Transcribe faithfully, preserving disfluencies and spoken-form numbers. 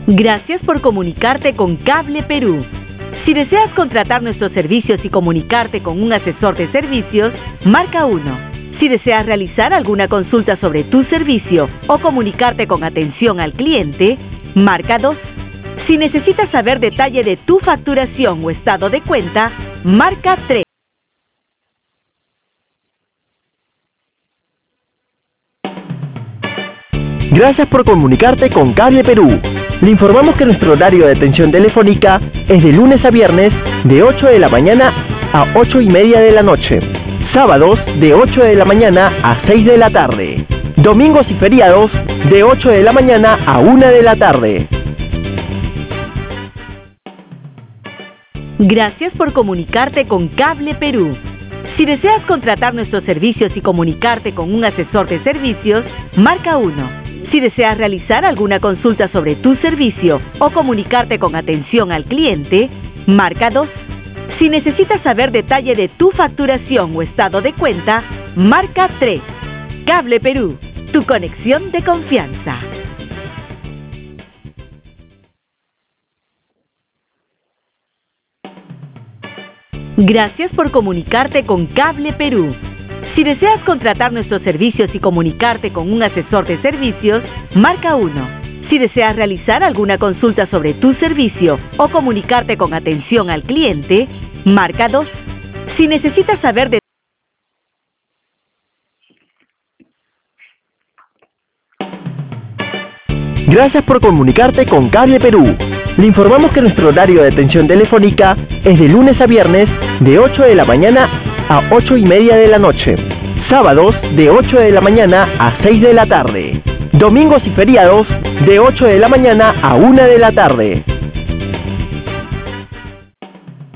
Gracias por comunicarte con Cable Perú. Si deseas contratar nuestros servicios y comunicarte con un asesor de servicios, marca uno. Si deseas realizar alguna consulta sobre tu servicio o comunicarte con atención al cliente, marca dos. Si necesitas saber detalle de tu facturación o estado de cuenta, marca tres. Gracias por comunicarte con Cable Perú. Le informamos que nuestro horario de atención telefónica es de lunes a viernes de ocho de la mañana a ocho y media de la noche. Sábados de ocho de la mañana a seis de la tarde. Domingos y feriados de ocho de la mañana a una de la tarde. Gracias por comunicarte con Cable Perú. Si deseas contratar nuestros servicios y comunicarte con un asesor de servicios, marca uno. Si deseas realizar alguna consulta sobre tu servicio o comunicarte con atención al cliente, marca dos. Si necesitas saber detalle de tu facturación o estado de cuenta, marca tres. Cable Perú, tu conexión de confianza. Gracias por comunicarte con Cable Perú. Si deseas contratar nuestros servicios y comunicarte con un asesor de servicios, marca uno. Si deseas realizar alguna consulta sobre tu servicio o comunicarte con atención al cliente, marca dos. Si necesitas saber de... Gracias por comunicarte con Cable Perú. Le informamos que nuestro horario de atención telefónica es de lunes a viernes de ocho de la mañana a ocho y media de la noche. Sábados de ocho de la mañana a seis de la tarde. Domingos y feriados de ocho de la mañana a una de la tarde.